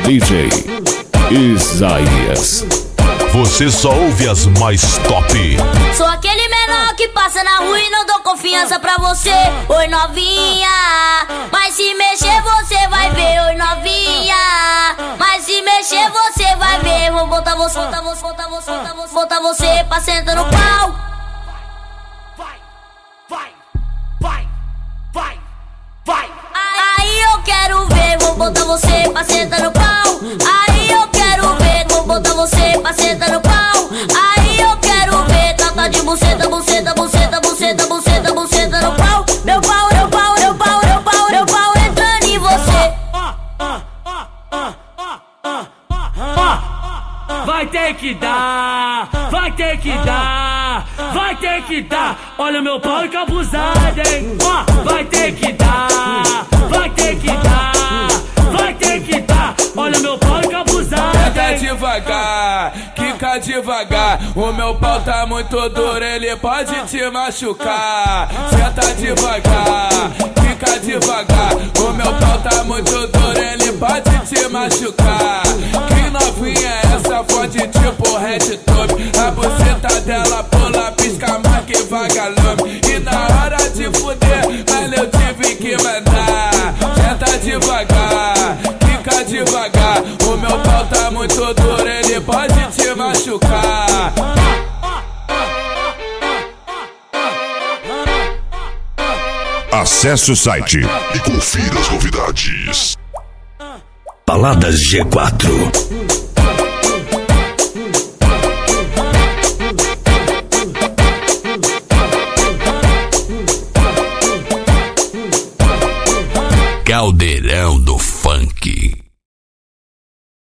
DJ Isaías. Você só ouve as mais top. Sou aquele menor que passa na rua e não dou confiança pra você. Oi novinha, mas se mexer você vai ver. Oi novinha, mas se mexer você vai ver. Vou botar você, botar você pra sentar no pau. Vai. Aí eu quero ver, vou botar você pra sentar no pau. Aí eu quero ver, vou botar você pra sentar no pau. Aí eu quero ver, tata de buceta, buceta, buceta, buceta, buceta, buceta no pau. Meu pau, meu pau, meu pau, meu pau, meu pau entrando em você. Vai ter que dar, vai ter que dar, vai ter que dar. Olha o meu pau encabuzado, hein? Vai ter que dar, vai ter que dar, vai ter que dar. Olha o meu pau encabuzado, hein? Senta devagar, quica devagar. O meu pau tá muito duro, ele pode te machucar. Senta devagar, quica devagar. O meu pau tá muito duro, ele pode te machucar. Que novinha é essa, fode tipo Red Top. A buceta dela pula, pisca, marca e vagalume. E na hora de fuder, mas eu tive que mandar. Senta devagar, fica devagar. O meu pau tá muito duro, ele pode te machucar. Acesse o site e confira as novidades. Baladas G4. Caldeirão do Funk.